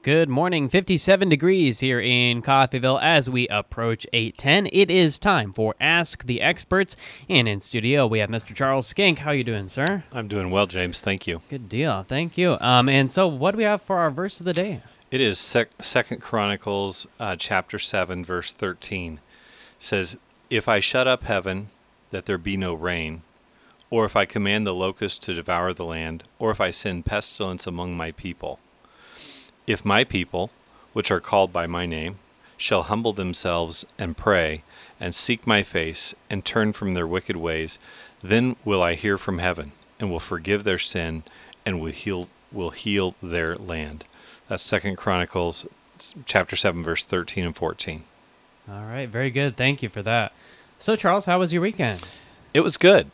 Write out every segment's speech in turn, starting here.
Good morning, 57 degrees here in Coffeyville as we approach 8:10. It is time for Ask the Experts, and in studio we have Mr. Charles Skink. How you doing, sir? I'm doing well, James. Thank you. Good deal. Thank you. And so what do we have for our verse of the day? It is Second Chronicles chapter 7, verse 13. It says, "If I shut up heaven, that there be no rain, or if I command the locusts to devour the land, or if I send pestilence among my people, if my people, which are called by my name, shall humble themselves and pray, and seek my face, and turn from their wicked ways, then will I hear from heaven, and will forgive their sin, and will heal their land." That's Second Chronicles chapter 7, verse 13 and 14. All right, very good. Thank you for that. So, Charles, how was your weekend? It was good.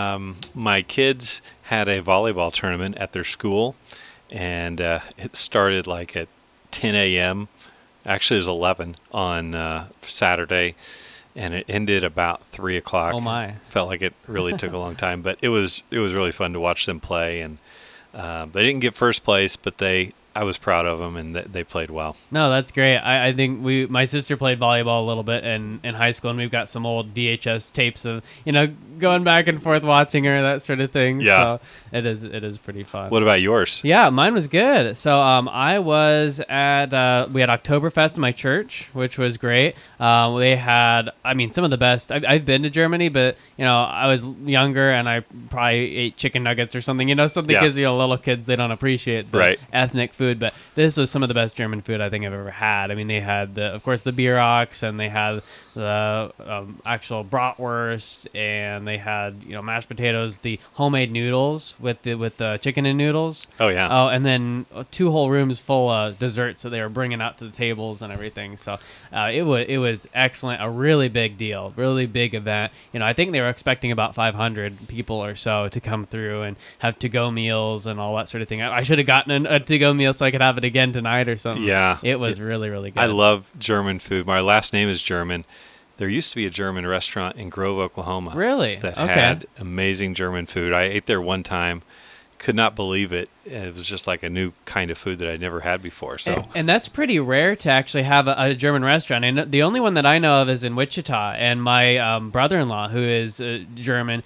My kids had a volleyball tournament at their school, and it started like at 10 a.m. Actually, it was 11 on Saturday, and it ended about 3 o'clock. Oh, my. Felt like it really took a long time, but it was really fun to watch them play. And they didn't get first place, but I was proud of them, and they played well. No, that's great. I think my sister played volleyball a little bit in high school, and we've got some old VHS tapes of, going back and forth watching her, that sort of thing. Yeah. So it is pretty fun. What about yours? Yeah, mine was good. So I was at, we had Oktoberfest in my church, which was great. They had, some of the best. I've been to Germany, but, I was younger and I probably ate chicken nuggets or something, something Yeah. because, little kids, they don't appreciate the Right. ethnic food. But this was some of the best German food I think I've ever had. I mean, they had, of course, the Bierox, and they had the actual bratwurst, and they had, mashed potatoes, the homemade noodles with the chicken and noodles. Oh, yeah. Oh, and then 2 whole rooms full of desserts that they were bringing out to the tables and everything. So it was excellent, a really big deal, really big event. I think they were expecting about 500 people or so to come through and have to-go meals and all that sort of thing. I should have gotten a to-go meal so I could have it again tonight or something. Yeah. It was really, really good. I love German food. My last name is German. There used to be a German restaurant in Grove, Oklahoma. Really? That Okay. had amazing German food. I ate there one time. Could not believe it. It was just like a new kind of food that I'd never had before. So, And that's pretty rare to actually have a German restaurant. And the only one that I know of is in Wichita. And my brother-in-law, who is German,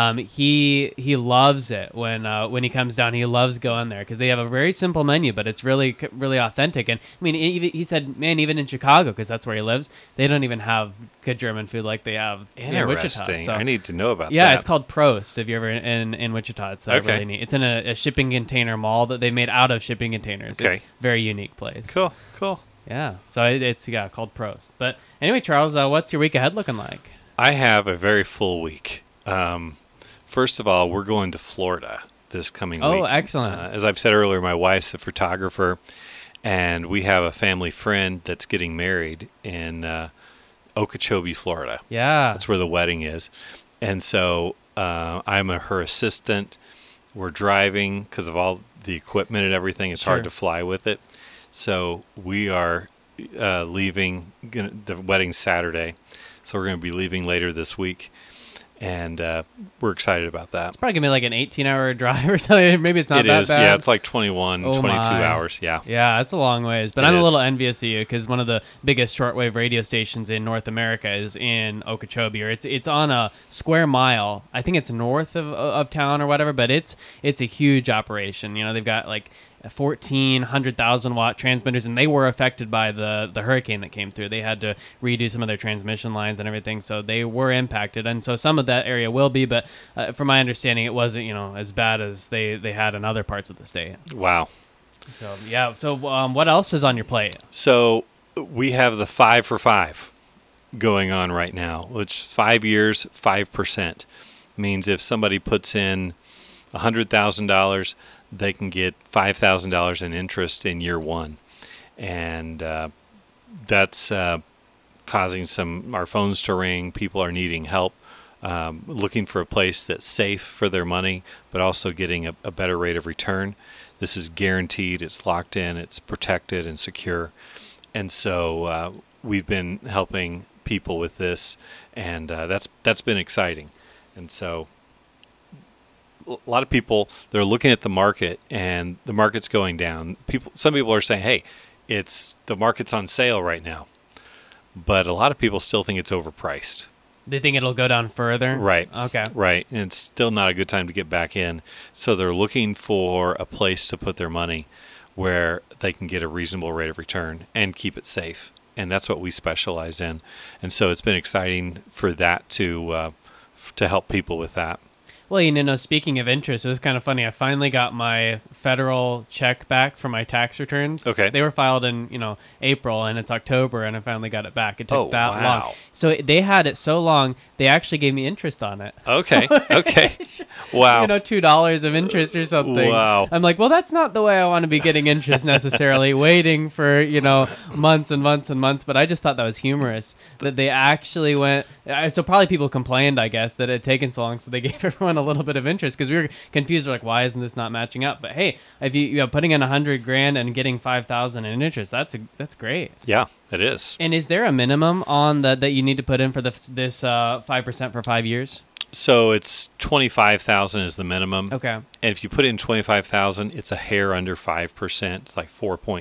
he loves it when he comes down. He loves going there because they have a very simple menu, but it's really, really authentic. And he said, man, even in Chicago, because that's where he lives, they don't even have good German food like they have in Wichita. interesting. So, I need to know about yeah, that. it's called Prost. If you're ever in Wichita, it's Okay. really neat. It's in a shipping container mall that they made out of shipping containers. Okay. It's a very unique place. Cool. Yeah. So it's called Prost. But anyway, Charles, what's your week ahead looking like? I have a very full week. First of all, we're going to Florida this coming week. Oh, excellent. As I've said earlier, my wife's a photographer, and we have a family friend that's getting married in Okeechobee, Florida. Yeah. That's where the wedding is. And so I'm her assistant. We're driving because of all the equipment and everything. It's Sure. hard to fly with it. So we are leaving. The wedding's Saturday. So we're going to be leaving later this week. And we're excited about that. Probably gonna be like an 18-hour drive or something. Maybe it's not It that is. bad. Yeah, it's like 21, Oh 22 my. hours. Yeah. Yeah, it's a long ways. But It I'm a is. little envious of you because one of the biggest shortwave radio stations in North America is in Okeechobee, or it's on a square mile. I think it's north of town or whatever, but it's a huge operation. They've got like 1,400,000 watt transmitters, and they were affected by the hurricane that came through. They had to redo some of their transmission lines and everything, so they were impacted. And so some of that area will be, but from my understanding, it wasn't as bad as they had in other parts of the state. Wow. So yeah. So what else is on your plate? So we have the 5 for 5 going on right now, which 5 years, 5% means if somebody puts in $100,000, they can get $5,000 in interest in year one. And that's causing our phones to ring. People are needing help, looking for a place that's safe for their money, but also getting a better rate of return. This is guaranteed. It's locked in. It's protected and secure. And so we've been helping people with this, and that's been exciting. And so a lot of people, they're looking at the market, and the market's going down. Some people are saying, hey, the market's on sale right now, but a lot of people still think it's overpriced. They think it'll go down further? Right. Okay. Right. And it's still not a good time to get back in. So they're looking for a place to put their money where they can get a reasonable rate of return and keep it safe. And that's what we specialize in. And so it's been exciting for that to help people with that. Well, speaking of interest, it was kind of funny. I finally got my federal check back for my tax returns. Okay. They were filed in, April, and it's October, and I finally got it back. It took that wow. long. So they had it so long, they actually gave me interest on it. Okay. Okay. Wow. $2 of interest or something. Wow. I'm like, well, that's not the way I want to be getting interest necessarily, waiting for, months and months and months. But I just thought that was humorous that they actually went. So probably people complained, I guess, that it had taken so long. So they gave everyone a little bit of interest because we were confused. We're like, why isn't this not matching up? But hey, if you putting in $100,000 and getting $5,000 in interest, that's great. Yeah, it is. And is there a minimum on that you need to put in for this 5% for 5 years? So it's 25,000 is the minimum. Okay. And if you put in 25,000, it's a hair under 5%. It's like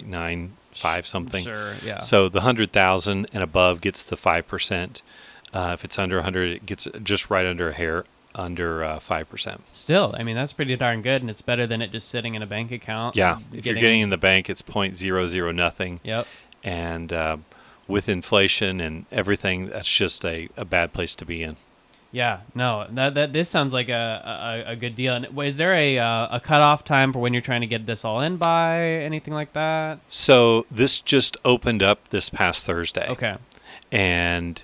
4.95 something. Sure. Yeah. So the 100,000 and above gets the 5%. If it's under 100, it gets just right under a hair under 5%. Still, I mean, that's pretty darn good, and it's better than it just sitting in a bank account. Yeah. If you're getting in the bank, it's 0.00 nothing. Yep. And with inflation and everything, that's just a bad place to be in. Yeah, no, this sounds like a good deal. And is there a cutoff time for when you're trying to get this all in by, anything like that? So this just opened up this past Thursday. Okay. And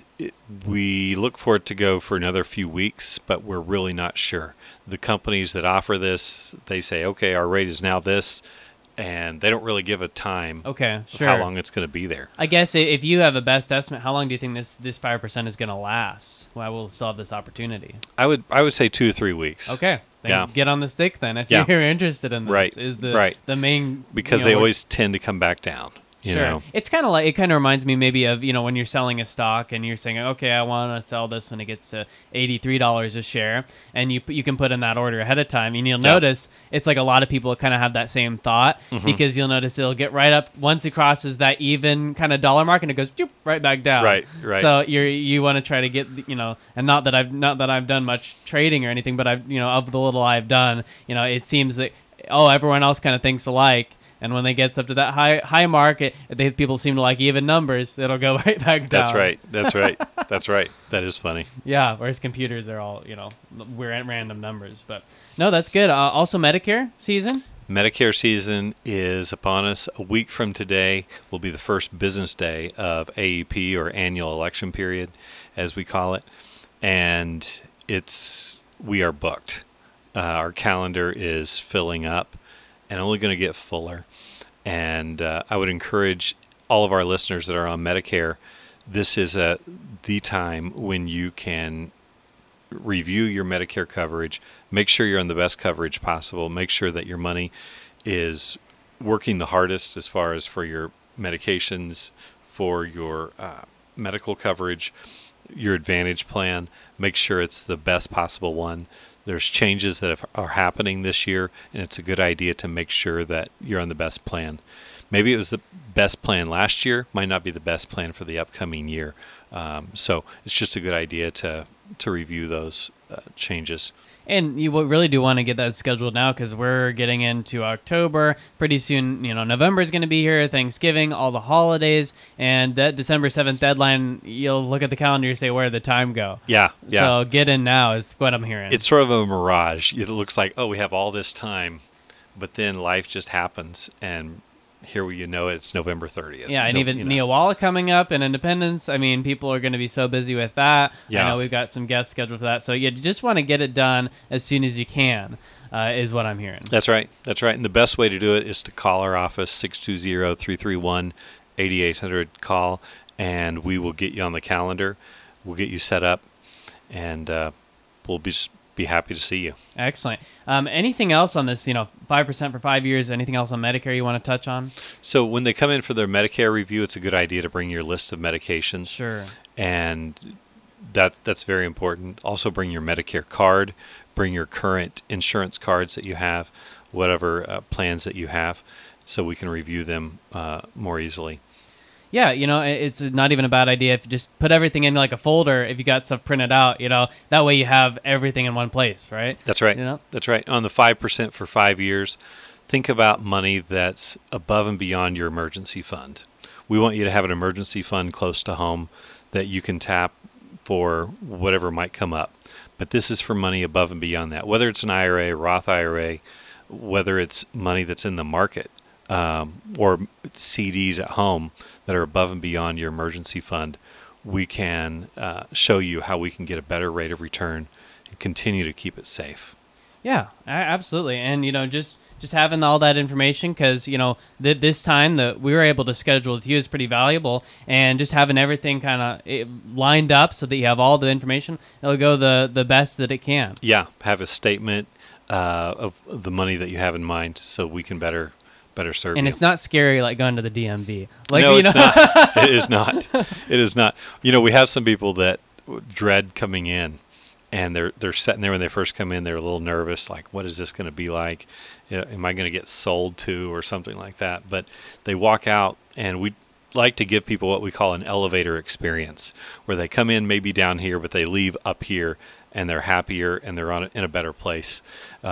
we look for it to go for another few weeks, but we're really not sure. The companies that offer this, they say, okay, our rate is now this, and they don't really give a time okay, sure. of how long it's going to be there. I guess if you have a best estimate, how long do you think this 5% is going to last? Why we'll still have this opportunity? I would say 2 to 3 weeks. Okay. Then Yeah. get on the stick then if Yeah. you're interested in this. Right. Is Right. the main Because they always tend to come back down. You Sure. know? It's kind of like, it kind of reminds me maybe of, when you're selling a stock and you're saying, okay, I want to sell this when it gets to $83 a share, and you can put in that order ahead of time, and you'll notice it's like a lot of people kind of have that same thought, because you'll notice it'll get right up once it crosses that even kind of dollar mark, and it goes right back down. Right. So you want to try to get, and not that I've done much trading or anything, but I've, of the little I've done, it seems that, everyone else kind of thinks alike. And when they get up to that high mark, people seem to like even numbers. It'll go right back down. That's right. That's right. That is funny. Yeah, whereas computers, they're all, we're at random numbers. But no, that's good. Also, Medicare season? Medicare season is upon us. A week from today will be the first business day of AEP, or annual election period, as we call it. And we are booked. Our calendar is filling up and only going to get fuller. And I would encourage all of our listeners that are on Medicare, this is the time when you can review your Medicare coverage, make sure you're on the best coverage possible, make sure that your money is working the hardest as far as for your medications, for your medical coverage, your Advantage plan, make sure it's the best possible one. There's changes that are happening this year, and it's a good idea to make sure that you're on the best plan. Maybe it was the best plan last year, might not be the best plan for the upcoming year. So it's just a good idea to review those changes. And you really do want to get that scheduled now, because we're getting into October. Pretty soon, November is going to be here, Thanksgiving, all the holidays, and that December 7th deadline, you'll look at the calendar and say, where did the time go? Yeah. So get in now is what I'm hearing. It's sort of a mirage. It looks like, we have all this time, but then life just happens, and here it's November 30th. Yeah, and even Neowalla coming up and Independence. I mean, people are going to be so busy with that. Yeah. I know we've got some guests scheduled for that. So you just want to get it done as soon as you can, is what I'm hearing. That's right. And the best way to do it is to call our office, 620-331-8800, call, and we will get you on the calendar. We'll get you set up, and we'll be happy to see you. Excellent. Anything else on this, 5% for 5 years, anything else on Medicare you want to touch on? So when they come in for their Medicare review, it's a good idea to bring your list of medications. Sure. And that's very important. Also bring your Medicare card, bring your current insurance cards that you have, whatever plans that you have. so we can review them more easily. Yeah, it's not even a bad idea if you just put everything in like a folder. If you got stuff printed out, that way you have everything in one place, right? That's right. That's right. On the 5% for 5 years, think about money that's above and beyond your emergency fund. We want you to have an emergency fund close to home that you can tap for whatever might come up. But this is for money above and beyond that, whether it's an IRA, Roth IRA, whether it's money that's in the market, or CDs at home that are above and beyond your emergency fund. We can show you how we can get a better rate of return and continue to keep it safe. Yeah, absolutely. And, just having all that information, because, this time that we were able to schedule with you is pretty valuable, and just having everything kind of lined up so that you have all the information, it'll go the best that it can. Yeah, have a statement of the money that you have in mind so we can better serve and you. It's not scary like going to the DMV. No, it's not. It is not. It is not. We have some people that dread coming in, and they're sitting there when they first come in. They're a little nervous, like, what is this going to be like? Am I going to get sold to or something like that? But they walk out, and we like to give people what we call an elevator experience, where they come in maybe down here, but they leave up here, and they're happier, and they're in a better place.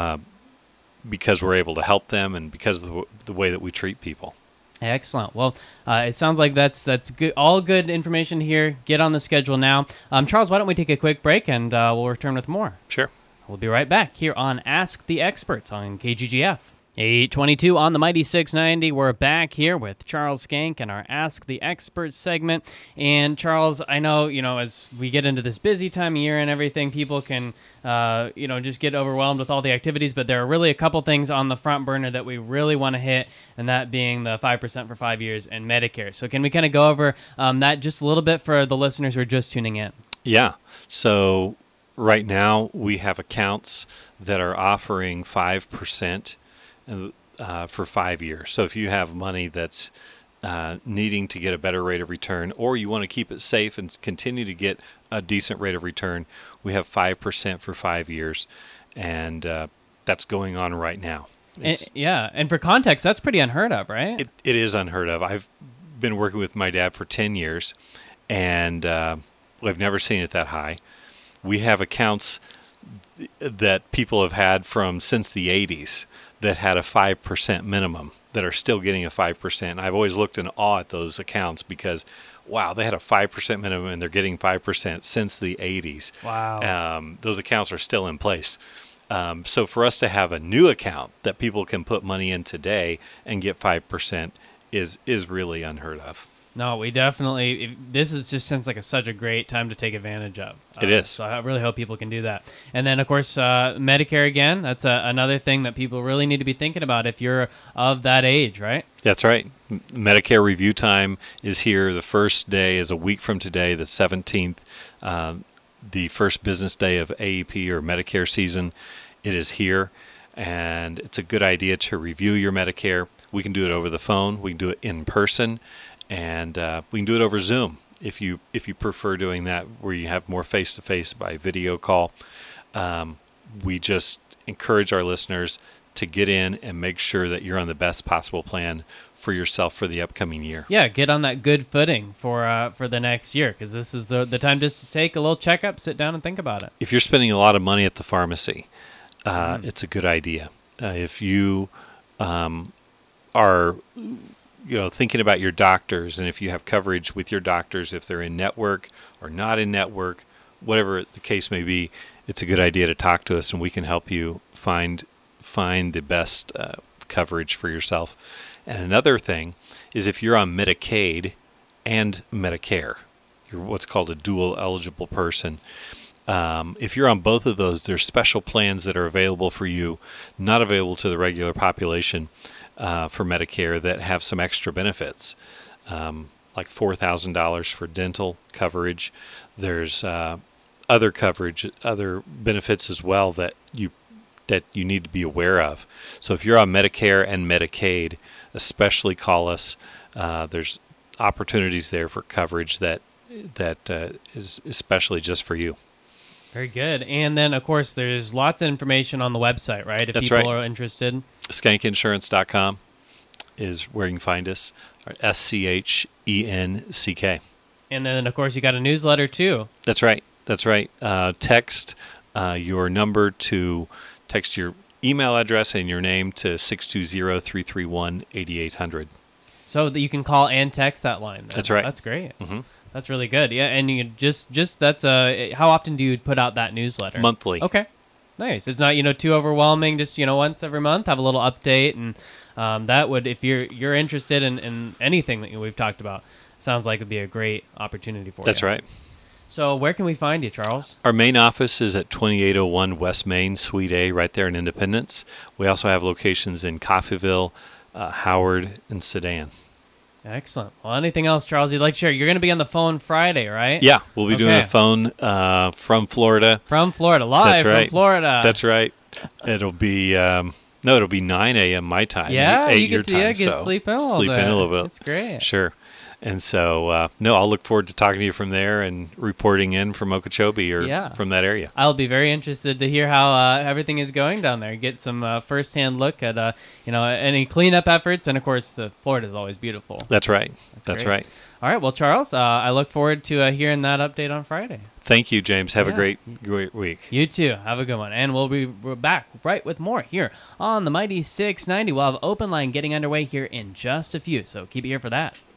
Because we're able to help them and because of the way that we treat people. Excellent. Well, it sounds like that's good. All good information here. Get on the schedule now. Charles, why don't we take a quick break and we'll return with more. Sure. We'll be right back here on Ask the Experts on KGGF. 822 on the Mighty 690. We're back here with Charles Skank and our Ask the Experts segment. And Charles, I know, as we get into this busy time of year and everything, people can, just get overwhelmed with all the activities. But there are really a couple things on the front burner that we really want to hit, and that being the 5% for 5 years and Medicare. So can we kind of go over that just a little bit for the listeners who are just tuning in? Yeah. So right now we have accounts that are offering 5%. For 5 years. So if you have money that's needing to get a better rate of return, or you want to keep it safe and continue to get a decent rate of return, we have 5% for 5 years, and that's going on right now. And for context, that's pretty unheard of, right? It is unheard of. I've been working with my dad for 10 years, and I've never seen it that high. We have accounts that people have had since the 80s that had a 5% minimum that are still getting a 5%. I've always looked in awe at those accounts because, wow, they had a 5% minimum and they're getting 5% since the 80s. Wow. Those accounts are still in place. So for us to have a new account that people can put money in today and get 5% is really unheard of. No, we definitely, this is just sounds like such a great time to take advantage of. It is. So I really hope people can do that. And then, of course, Medicare again, that's another thing that people really need to be thinking about if you're of that age, right? That's right. Medicare review time is here. The first day is a week from today, the 17th, the first business day of AEP or Medicare season. It is here, and it's a good idea to review your Medicare. We can do it over the phone. We can do it in person. And we can do it over Zoom if you prefer doing that, where you have more face-to-face by video call. We just encourage our listeners to get in and make sure that you're on the best possible plan for yourself for the upcoming year. Yeah, get on that good footing for the next year, because this is the time just to take a little checkup, sit down and think about it. If you're spending a lot of money at the pharmacy, it's a good idea. If you are thinking about your doctors, and if you have coverage with your doctors, if they're in network or not in network, whatever the case may be, it's a good idea to talk to us, and we can help you find the best coverage for yourself. And another thing is if you're on Medicaid and Medicare, you're what's called a dual eligible person. If you're on both of those, there's special plans that are available for you, not available to the regular population. For Medicare that have some extra benefits, like $4,000 for dental coverage. There's other coverage, other benefits as well that you need to be aware of. So if you're on Medicare and Medicaid, especially call us. There's opportunities there for coverage that is especially just for you. Very good. And then, of course, there's lots of information on the website, right? If That's people right. are interested. Skankinsurance.com. is where you can find us. SCHENCK. And then, of course, you got a newsletter, too. That's right. That's right. Text your number to text your email address and your name to 620-331-8800. So that you can call and text that line. That's right. That's great. Mm-hmm. That's really good. Yeah, and you just that's how often do you put out that newsletter? Monthly. Okay. Nice. It's not, too overwhelming. Just, once every month, have a little update, and that would, if you're interested in anything that we've talked about, sounds like it'd be a great opportunity for you. That's right. So where can we find you, Charles? Our main office is at 2801 West Main, Suite A, right there in Independence. We also have locations in Coffeyville, Howard, and Sedan. Excellent. Well, anything else, Charles, you'd like to share? You're going to be on the phone Friday, right? Yeah, we'll be doing a phone from Florida. From Florida, live from Florida. That's right. It'll be it'll be 9 a.m. my time. Yeah, 8 you your get time. to sleep in a little bit. Sleep in a little bit. That's great. Sure. And so, I'll look forward to talking to you from there and reporting in from Okeechobee or from that area. I'll be very interested to hear how everything is going down there. Get some firsthand look at any cleanup efforts, and of course, Florida is always beautiful. That's right. That's right. All right. Well, Charles, I look forward to hearing that update on Friday. Thank you, James. Have a great week. You too. Have a good one. And we're back right with more here on the Mighty 690. We'll have Open Line getting underway here in just a few, so keep it here for that.